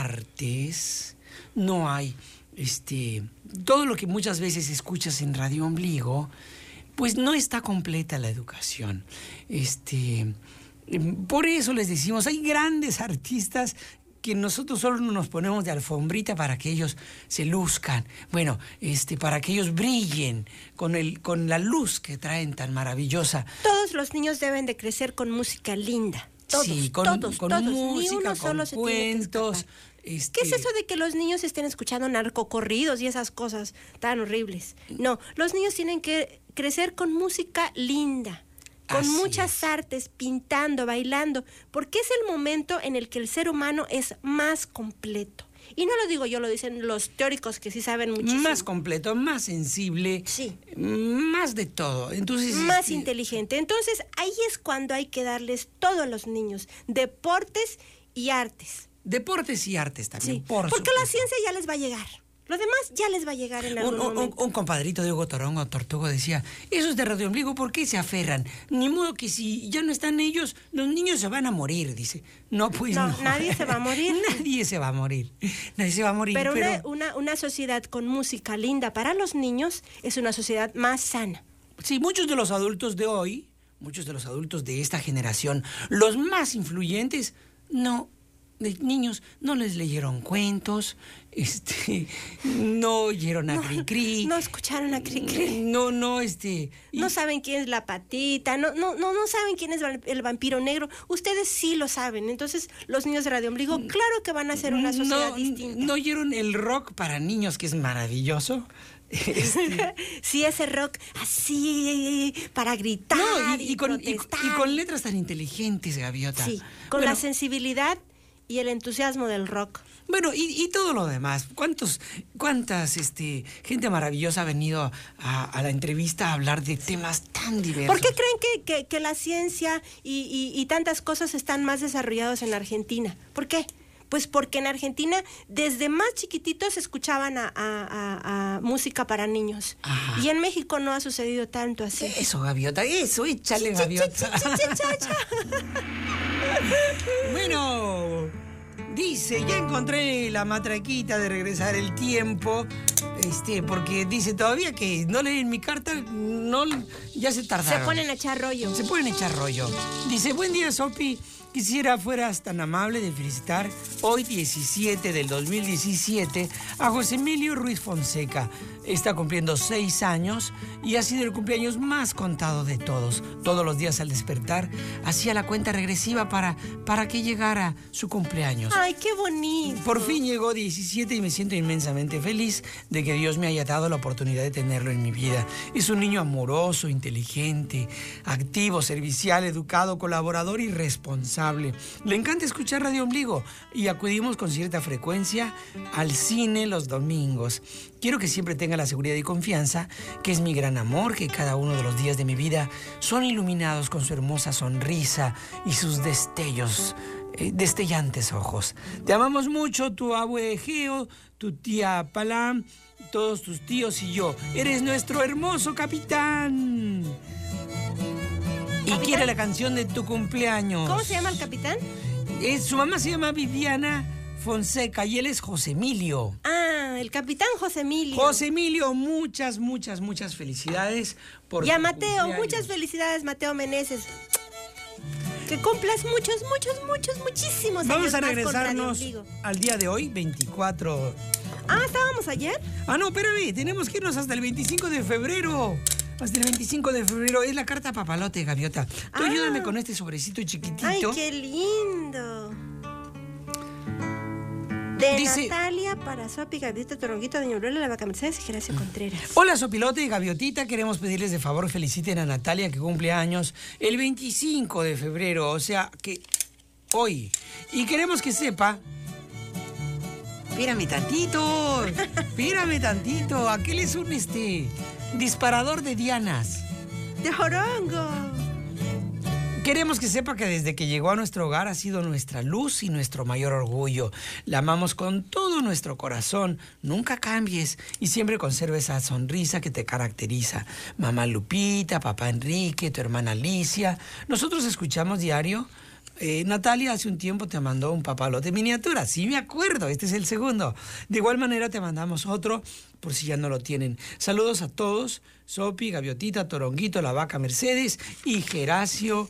artes, no hay este, todo lo que muchas veces escuchas en Radio Ombligo, pues no está completa la educación. Este, por eso les decimos, hay grandes artistas que nosotros solo nos ponemos de alfombrita para que ellos se luzcan. Bueno, este, para que ellos brillen con, el, con la luz que traen tan maravillosa. Todos los niños deben de crecer con música linda. Todos, sí, con, todos, con todos. música, Ni uno con solo se cuentos. tiene que este... ¿Qué es eso de que los niños estén escuchando narcocorridos y esas cosas tan horribles? No, los niños tienen que crecer con música linda, con Así muchas es. artes, pintando, bailando, porque es el momento en el que el ser humano es más completo. Y no lo digo yo, lo dicen los teóricos que sí saben muchísimo. Más completo, más sensible, sí, más de todo. Entonces, más este... inteligente. Entonces, ahí es cuando hay que darles todo a los niños, deportes y artes. Deportes y artes también, Sí, por porque supuesto. la ciencia ya les va a llegar. Lo demás ya les va a llegar en algún Un, un, momento. un compadrito de Hugo Torongo, Tortugo, decía, esos de Radio Ombligo, ¿por qué se aferran? Ni modo que si ya no están ellos, los niños se van a morir, dice. No, pues no. No, nadie se va a morir. Nadie se va a morir. Nadie se va a morir. Pero, Pero, Una, una, una sociedad con música linda para los niños es una sociedad más sana. sí, muchos de los adultos de hoy, muchos de los adultos de esta generación, los más influyentes, no... de niños no les leyeron cuentos, este, no oyeron a No, Cricri. no escucharon a Cricri. No, no, este... y- No saben quién es la patita, no, no, no, no saben quién es el vampiro negro. Ustedes sí lo saben. Entonces, los niños de Radio Ombligo, claro que van a ser una sociedad no, distinta. ¿No oyeron el rock para niños, que es maravilloso? Este, Sí, ese rock así, para gritar no, y, y, y con, y, protestar. y con letras tan inteligentes, Gaviota. Sí, con Bueno, la sensibilidad y el entusiasmo del rock. Bueno, y, y todo lo demás. ¿Cuántos, cuántas este, gente maravillosa ha venido a, a la entrevista a hablar de temas tan diversos? ¿Por qué creen que, que, que la ciencia y, y, y tantas cosas están más desarrolladas en Argentina? ¿Por qué? Pues porque en Argentina desde más chiquititos escuchaban a, a, a, a música para niños. Ajá. Y en México no ha sucedido tanto así. Eso, Gaviota, eso, échale, Cha, cha, Gaviota. cha, cha, cha, cha. Bueno, dice, ya encontré la matraquita de regresar el tiempo, este, porque dice todavía que no leen mi carta, no, ya se tardaron. Se ponen a echar rollo. Se pueden echar rollo. Dice, buen día, Sopi. Quisiera fueras tan amable de felicitar hoy diecisiete del dos mil diecisiete a José Emilio Ruiz Fonseca. Está cumpliendo seis años y ha sido el cumpleaños más contado de todos. Todos los días al despertar hacía la cuenta regresiva para, para que llegara su cumpleaños. Ay, qué bonito. Por fin llegó diecisiete y me siento inmensamente feliz de que Dios me haya dado la oportunidad de tenerlo en mi vida. Es un niño amoroso, inteligente, activo, servicial, educado, colaborador y responsable. Le encanta escuchar Radio Ombligo y acudimos con cierta frecuencia al cine los domingos. Quiero que siempre tenga la seguridad y confianza que es mi gran amor, que cada uno de los días de mi vida son iluminados con su hermosa sonrisa y sus destellos, eh, destellantes ojos. Te amamos mucho, tu abue Egeo, tu tía Palam, todos tus tíos y yo. Eres nuestro hermoso capitán. Y ¿Capitán? quiere la canción de tu cumpleaños. ¿Cómo se llama el capitán? Eh, su mamá se llama Viviana Fonseca y él es José Emilio. Ah, el capitán José Emilio. José Emilio, muchas, muchas, muchas felicidades por Y a tu Mateo, cumpleaños. muchas felicidades, Mateo Meneses. Que cumplas muchos, muchos, muchos, muchísimos años Vamos a más con Radio regresarnos Ombligo. al día de hoy, veinticuatro. Ah, ¿estábamos ayer? Ah, no, espérame, tenemos que irnos hasta el veinticinco de febrero. Hasta el veinticinco de febrero. Es la carta papalote, Gaviota. Tú Ah. ayúdame con este sobrecito chiquitito. Ay, qué lindo. De Dice- Natalia para Sopi, Gaviota, Toronguito, Doña Aurora, La Vaca Mercedes y Geracio Contreras. Hola, Sopilote y Gaviotita. Queremos pedirles de favor feliciten a Natalia, que cumple años el veinticinco de febrero, o sea que hoy. Y queremos que sepa... Espérame tantito, espérame tantito. Aquel es un este disparador de dianas. ¡De Jorongo! Queremos que sepa que desde que llegó a nuestro hogar ha sido nuestra luz y nuestro mayor orgullo. La amamos con todo nuestro corazón. Nunca cambies y siempre conserva esa sonrisa que te caracteriza. Mamá Lupita, papá Enrique, tu hermana Alicia. Nosotros escuchamos diario. Eh, Natalia hace un tiempo te mandó un papalote miniatura. Sí, me acuerdo. Este es el segundo. De igual manera te mandamos otro por si ya no lo tienen. Saludos a todos. Sopi, Gaviotita, Toronguito, La Vaca Mercedes y Geracio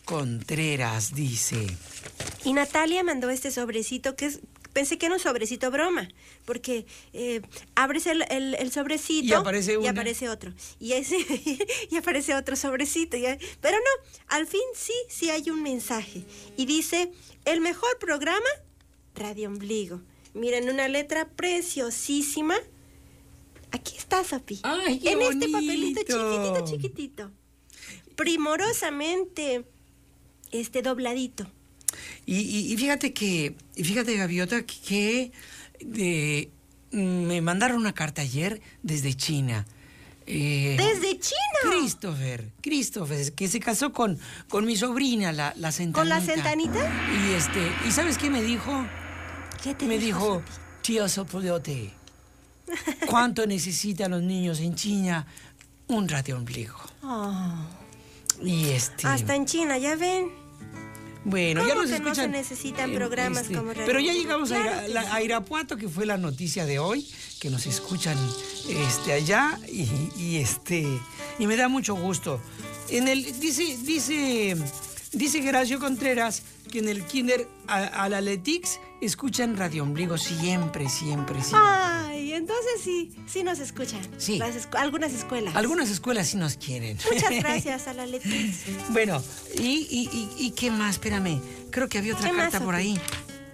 Contreras dice. Y Natalia mandó este sobrecito que es... Pensé que era un sobrecito broma, porque eh, abres el, el, el sobrecito y aparece, y aparece otro. Y, ese, y aparece otro sobrecito. Y, pero no, al fin sí, sí hay un mensaje. Y dice, el mejor programa, Radio Ombligo. Miren, una letra preciosísima. Aquí está, Sopi. ¡Ay, qué en bonito! Este papelito chiquitito, chiquitito. Primorosamente, este dobladito. Y, y, y fíjate que, y fíjate, Gaviota, que, que de, me mandaron una carta ayer desde China. Eh, ¿Desde China? Christopher, Christopher, que se casó con, con mi sobrina, la, la Centanita. ¿Con la Centanita? Y este, ¿y sabes qué me dijo? ¿Qué te me dijo? dijo, tío Sopoyote, ¿cuánto necesitan los niños en China? Un radio ombligo. Oh. Y este. Hasta en China, ya ven. Bueno, ¿Cómo ya nos que escuchan. No se necesitan programas este, como Radio Pero ya Ombligo? llegamos Claro a, Ira, que la, sí. a Irapuato, que fue la noticia de hoy, que nos escuchan este, allá y, y este y me da mucho gusto. En el dice dice dice Geracio Contreras que en el kinder a, a la Letix escuchan Radio Ombligo siempre, siempre, siempre. Ay, entonces sí, sí nos escuchan. Sí. Las escu- algunas escuelas. Algunas escuelas sí nos quieren. Muchas gracias a la Letix. Bueno, ¿y, y, y, y qué más? Espérame, creo que había otra ¿Qué carta más, por Sofi? ahí.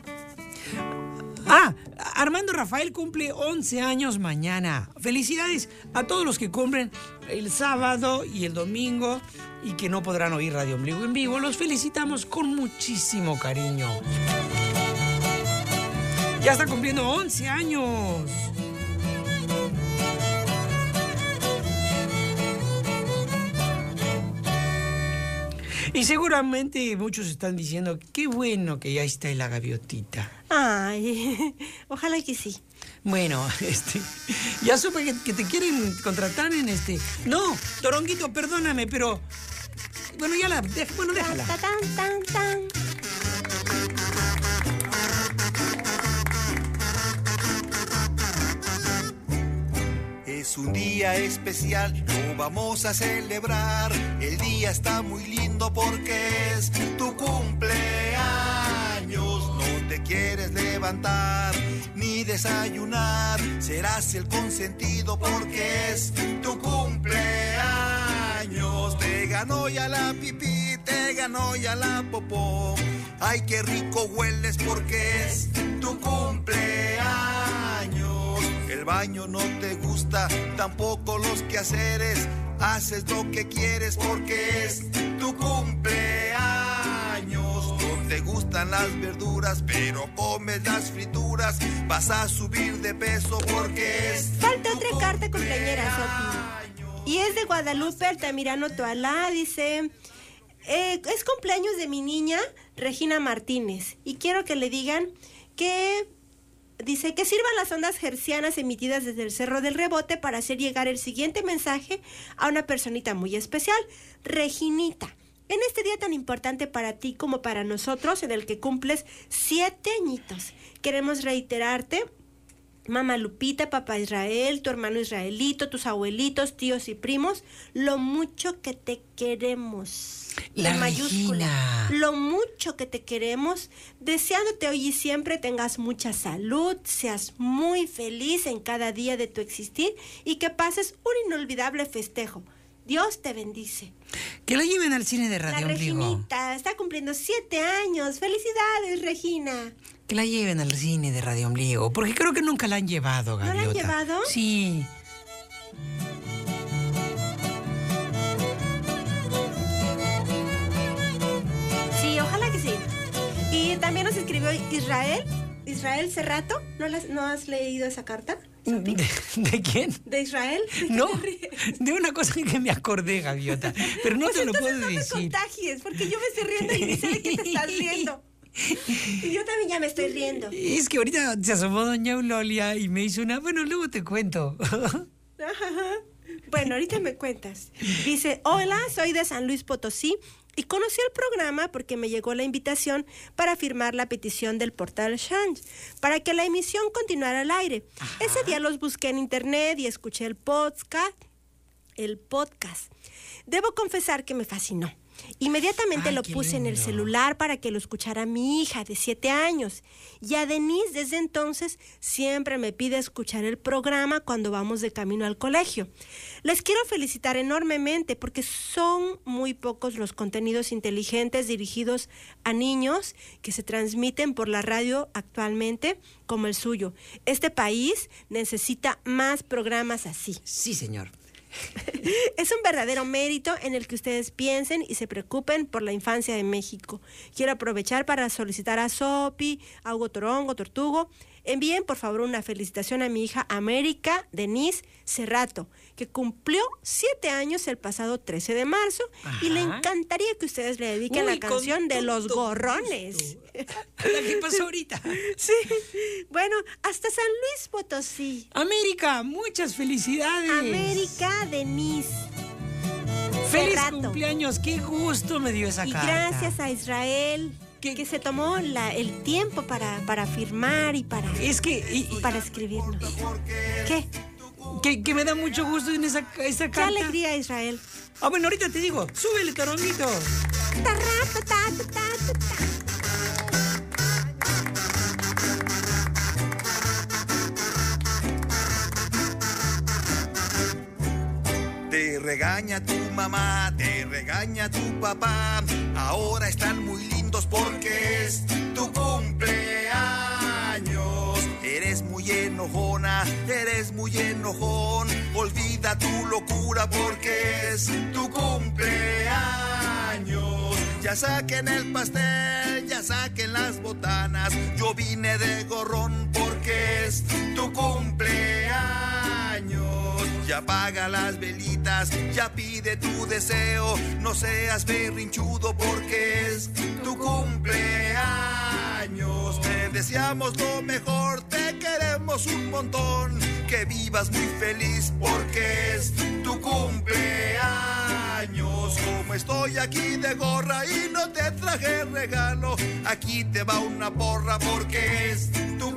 Ah, Armando Rafael cumple once años mañana. Felicidades a todos los que cumplen el sábado y el domingo y que no podrán oír Radio Ombligo en vivo. Los felicitamos con muchísimo cariño. Ya está cumpliendo once años. Y seguramente muchos están diciendo, qué bueno que ya está la gaviotita. Ay, ojalá que sí. Bueno, este, ya supe que, que te quieren contratar en este... No, Toronguito, perdóname, pero... Bueno, ya la... de- bueno, déjala. Ta, tan, tan, tan. Es un día especial, lo vamos a celebrar. El día está muy lindo porque es tu cumpleaños. No te quieres levantar ni desayunar. Serás el consentido porque es tu cumpleaños. Te ganó ya la pipí, te ganó ya la popó. Ay, qué rico hueles porque es tu cumpleaños. El baño no te gusta, tampoco los quehaceres. Haces lo que quieres porque es tu cumpleaños. No te gustan las verduras, pero comes las frituras. Vas a subir de peso porque es Falta tu otra carta cumpleañera, Sofi. Y es de Guadalupe Altamirano Toalá, dice... Eh, es cumpleaños de mi niña Regina Martínez y quiero que le digan que dice que sirvan las ondas hertzianas emitidas desde el Cerro del Rebote para hacer llegar el siguiente mensaje a una personita muy especial, Reginita. En este día tan importante para ti como para nosotros, en el que cumples siete añitos, queremos reiterarte, mamá Lupita, papá Israel, tu hermano Israelito, tus abuelitos, tíos y primos, lo mucho que te queremos. La En mayúscula. Regina. Lo mucho que te queremos, deseándote hoy y siempre tengas mucha salud, seas muy feliz en cada día de tu existir y que pases un inolvidable festejo. Dios te bendice. Que la lleven al cine de Radio La Ombligo. Reginita está cumpliendo siete años. ¡Felicidades, Regina! Que la lleven al cine de Radio Ombligo, porque creo que nunca la han llevado, ¿No la han Gaviota. llevado? Sí. Sí, ojalá que sí. Y también nos escribió Israel, Israel Cerrato. ¿No, las- ¿no has leído esa carta? ¿De, de quién? ¿De Israel? ¿De qué No, te ríes? de una cosa que me acordé, Gaviota, pero no Pues te lo entonces puedo no te decir. contagies, porque yo me estoy riendo y ni sé de qué te estás riendo. Y yo también ya me estoy riendo. Es que ahorita se asomó doña Eulolia y me hizo una... Bueno, luego te cuento. Ajá. Bueno, ahorita me cuentas. Dice, hola, soy de San Luis Potosí y conocí el programa porque me llegó la invitación para firmar la petición del portal Change para que la emisión continuara al aire. Ajá. Ese día los busqué en internet y escuché el podcast, el podcast. Debo confesar que me fascinó. Inmediatamente Ay, lo qué puse en el lindo. celular para que lo escuchara mi hija de siete años. Y a Denise, desde entonces, siempre me pide escuchar el programa cuando vamos de camino al colegio. Les quiero felicitar enormemente porque son muy pocos los contenidos inteligentes dirigidos a niños que se transmiten por la radio actualmente como el suyo. Este país necesita más programas así. Sí, señor. Es un verdadero mérito en el que ustedes piensen y se preocupen por la infancia de México. Quiero aprovechar para solicitar a Sopi, a Hugo Torongo, Tortugo, envíen por favor una felicitación a mi hija América Denise Cerrato, que cumplió siete años el pasado trece de marzo. Ajá. Y le encantaría que ustedes le dediquen Uy, la canción de Los Gorrones. La que pasó ahorita. Sí. Bueno, hasta San Luis Potosí. América, muchas felicidades. América Denise. Feliz Cerrato. cumpleaños, qué gusto me dio esa y carta. gracias a Israel que, que se tomó la, el tiempo para, para firmar y para, es que, y, y para escribirnos. ¿Qué? Que, que me da mucho gusto en esa, esa carta. Qué alegría, Israel. Ah, bueno, ahorita te digo, súbele, Toronguito. Te regaña tu mamá, te regaña tu papá. Ahora están muy lindos porque es tu cumpleaños. Eres muy enojona, eres muy enojón. Olvida tu locura porque es tu cumpleaños. Ya saquen el pastel, ya saquen las botanas. Yo vine de gorrón porque es tu cumpleaños. Ya apaga las velitas, ya pide tu deseo. No seas berrinchudo porque es tu cumpleaños. Te deseamos lo mejor, te queremos un montón. Que vivas muy feliz porque es tu cumpleaños. Como estoy aquí de gorra y no te traje regalo, aquí te va una porra porque es tu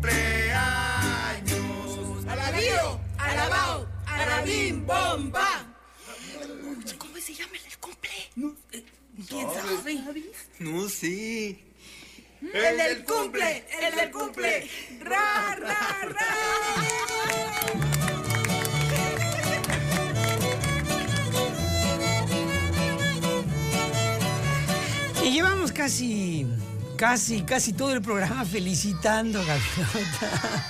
cumpleaños. ¡Alabío! ¡Alabao! ¡Alabim! ¡Bomba! ¿Cómo se llama el cumple? No, eh, ¿quién sabe? No sé. ¡El del cumple! ¡El del cumple! ¡Ra, ra, ra! Y llevamos casi, casi, casi todo el programa felicitando, Gaviota.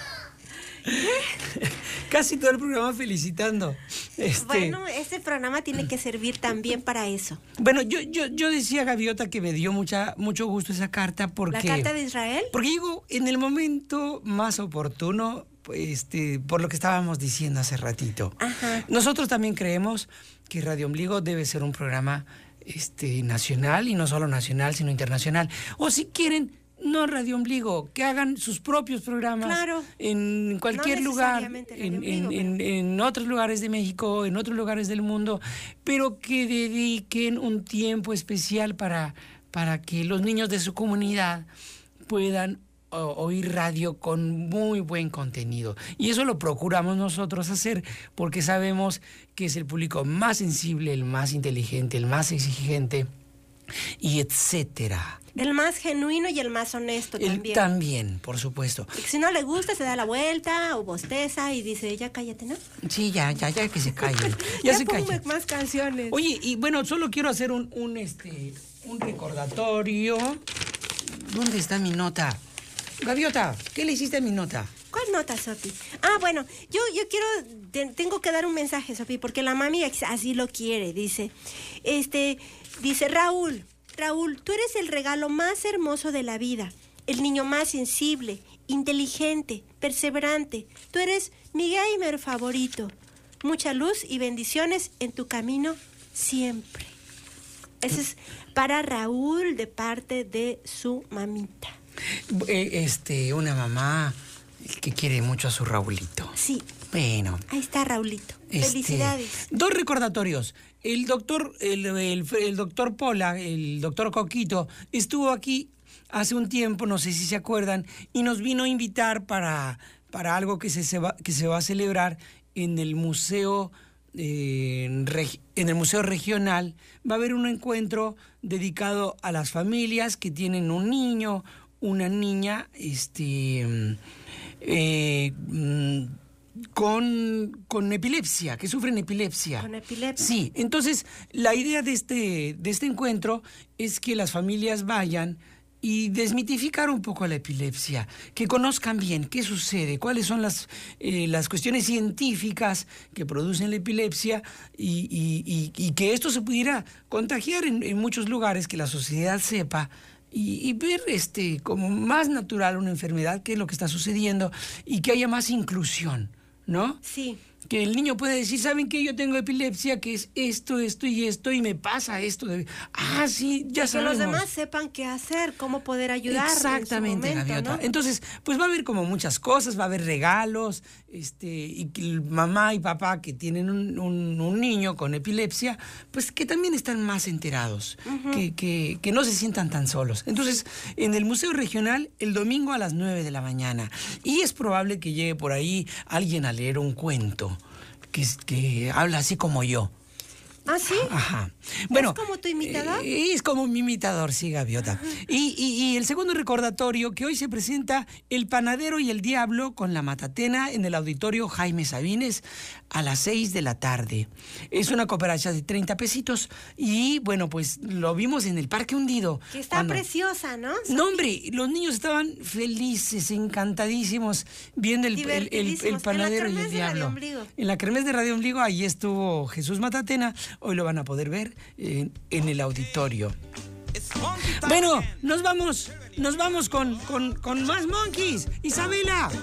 Casi todo el programa felicitando. Este, bueno, este programa tiene que servir también para eso. Bueno, yo, yo, yo decía, Gaviota, que me dio mucha, mucho gusto esa carta porque... ¿La carta de Israel? Porque llegó en el momento más oportuno, este, por lo que estábamos diciendo hace ratito. Ajá. Nosotros también creemos que Radio Ombligo debe ser un programa este, nacional, y no solo nacional, sino internacional. O si quieren... No Radio Ombligo, que hagan sus propios programas claro. en cualquier no lugar, en, Ombligo, en, en, en otros lugares de México, en otros lugares del mundo, pero que dediquen un tiempo especial para, para que los niños de su comunidad puedan o, oír radio con muy buen contenido. Y eso lo procuramos nosotros hacer porque sabemos que es el público más sensible, el más inteligente, el más exigente, y etcétera. El más genuino y el más honesto el, también. También, por supuesto. Y si no le gusta, se da la vuelta o bosteza y dice, ya cállate, ¿no? Sí, ya, ya, ya que se calle. Ya, ya se calle. más canciones. Oye, y bueno, solo quiero hacer un, un, este, un recordatorio. ¿Dónde está mi nota? Gaviota, ¿qué le hiciste a mi nota? ¿Cuál nota, Sopi? Ah, bueno, yo, yo quiero, te, tengo que dar un mensaje, Sopi, porque la mami así lo quiere, dice. Este, dice, Raúl, Raúl, tú eres el regalo más hermoso de la vida, el niño más sensible, inteligente, perseverante. Tú eres mi gamer favorito. Mucha luz y bendiciones en tu camino siempre. Ese es para Raúl de parte de su mamita. Este, una mamá que quiere mucho a su Raulito. Sí. Bueno. Ahí está Raulito. Este, Felicidades. Dos recordatorios. El doctor, el, el, el doctor Pola, el doctor Coquito, estuvo aquí hace un tiempo, no sé si se acuerdan, y nos vino a invitar para, para algo que se, se va, que se va a celebrar en el Museo eh, en el Museo Regional, va a haber un encuentro dedicado a las familias que tienen un niño, una niña, este, eh, con, con epilepsia, que sufren epilepsia. Con epilepsia. Sí, entonces la idea de este, de este encuentro es que las familias vayan y desmitificar un poco la epilepsia, que conozcan bien qué sucede, cuáles son las, eh, las cuestiones científicas que producen la epilepsia y, y, y, y que esto se pudiera contagiar en, en muchos lugares, que la sociedad sepa y, y ver este, como más natural una enfermedad, qué es lo que está sucediendo y que haya más inclusión, ¿no? Sí. Que el niño puede decir, ¿saben qué? Yo tengo epilepsia, que es esto, esto y esto, y me pasa esto. De... Ah, sí, ya y sabemos. Que los demás sepan qué hacer, cómo poder ayudar. Exactamente, en su momento, Gaviota. ¿no? Entonces, pues va a haber como muchas cosas, va a haber regalos, este, y que el mamá y papá que tienen un, un, un niño con epilepsia, pues que también están más enterados, uh-huh. que, que, que no se sientan tan solos. Entonces, en el Museo Regional, el domingo a las nueve de la mañana. Y es probable que llegue por ahí alguien a leer un cuento. Que, que habla así como yo. ¿Ah, sí? Ajá. Bueno, ¿es como tu imitador? Eh, es como mi imitador, sí, Gaviota. Y, y, y el segundo recordatorio, que hoy se presenta El Panadero y el Diablo con la Matatena en el Auditorio Jaime Sabines a las seis de la tarde. Es una cooperacha de treinta pesitos y, bueno, pues lo vimos en el Parque Hundido. Que está cuando... preciosa, ¿no? No, hombre, los niños estaban felices, encantadísimos, viendo el, el, el, el Panadero y el Diablo. En la Kermés de Radio Ombligo, ahí estuvo Jesús Matatena. Hoy lo van a poder ver en, en el auditorio. Bueno, nos vamos, nos vamos con, con, con más Monkeys. Isabela.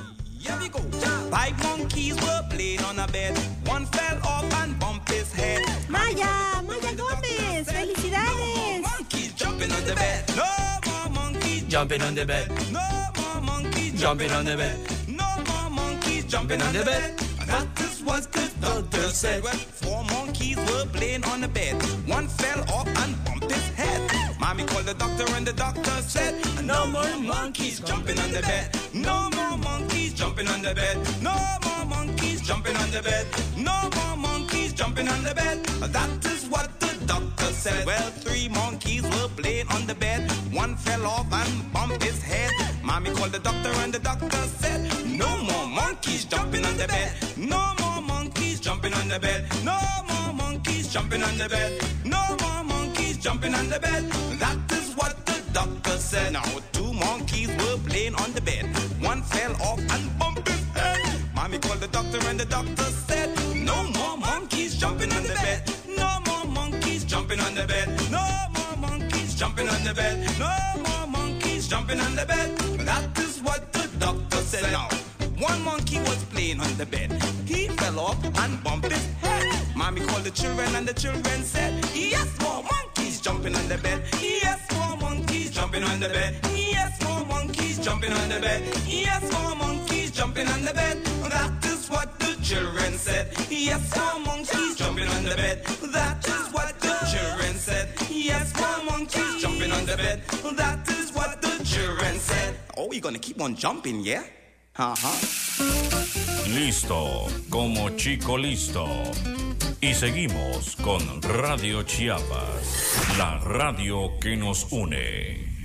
Five monkeys were playing on a bed. One fell off and bumped his head. Maya, Maya Gómez, felicidades. Monkeys jumping on the bed. No more monkeys jumping on the bed. No more monkeys jumping on the bed. No more monkeys jumping on the bed. That is what the doctor said. Well, four monkeys were playing on the bed. One fell off and bumped his head. Mommy called the doctor and the doctor said, no more monkeys jumping on the bed. No more monkeys jumping on the bed. No more monkeys jumping on the bed. No more monkeys jumping on the bed. That is what the doctor said. Well, three monkeys were playing on the bed. One fell off and bumped his head. Mommy called the doctor and the doctor said, no more monkeys jumping on the bed. No more monkeys jumping on the bed. No more monkeys jumping on the bed. No more monkeys jumping on the bed. That is what the doctor said. Now two monkeys were playing on the bed. One fell off and bumped his head. Mommy called the doctor and the doctor said, no more monkeys jumping on the bed. No more monkeys jumping on the bed. No more monkeys jumping on the bed. No more monkeys jumping on the bed. That is what the doctor said. Now one monkey was playing on the bed. He fell off and bumped his head. Mommy called the children and the children said, yes, more monkeys jumping on the bed. Yes, more monkeys jumping on the bed. Yes, more monkeys jumping on the bed. Yes, more monkeys jumping on the bed. That is what the children said. Yes, more monkeys jumping on the bed. That is what the children said. Yes, more monkeys jumping on the bed. That is what the children said. Oh, you're gonna keep on jumping, yeah? Uh-huh. Listo, como chico listo. Y seguimos con Radio Chiapas, la radio que nos une.